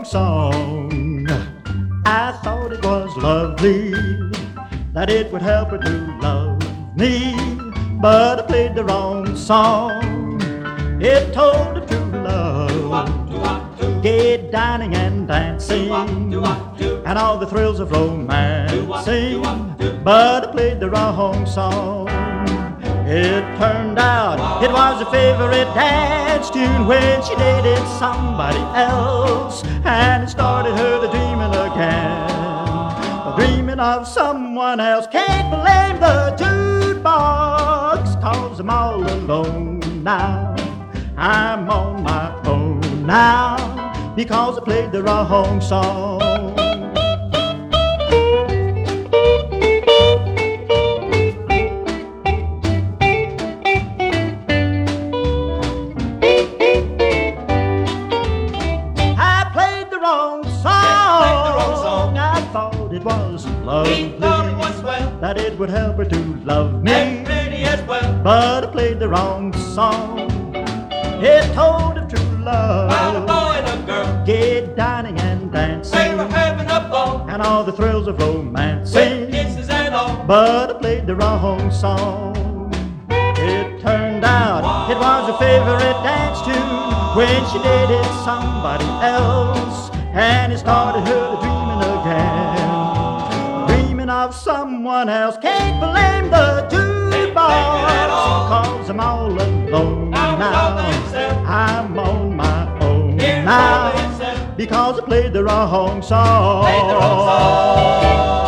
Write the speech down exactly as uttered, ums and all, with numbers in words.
wrong song. I thought it was lovely, that it would help her to love me, but I played the wrong song. It told her true love, gay dining and dancing, and all the thrills of romancing, but I played the wrong song. It turned out it was a favorite dance tune when she dated somebody else, and it started her to dreaming again, dreaming of someone else. Can't blame the jukebox, 'cause I'm all alone now. I'm on my own now, because I played the wrong song. It was lovely, he thought it was well, that it would help her to love me, and pretty as well, but I played the wrong song. It told of true love, about a boy and a girl, gay dining and dancing, they were having a ball, and all the thrills of romancing, with kisses and all, but I played the wrong song. It turned out it was a favorite dance tune when she dated somebody else, and it started her to dreaming again, of someone else. Can't blame the jukebox, 'cause I'm all alone now. I'm on my own now, because I played the wrong song.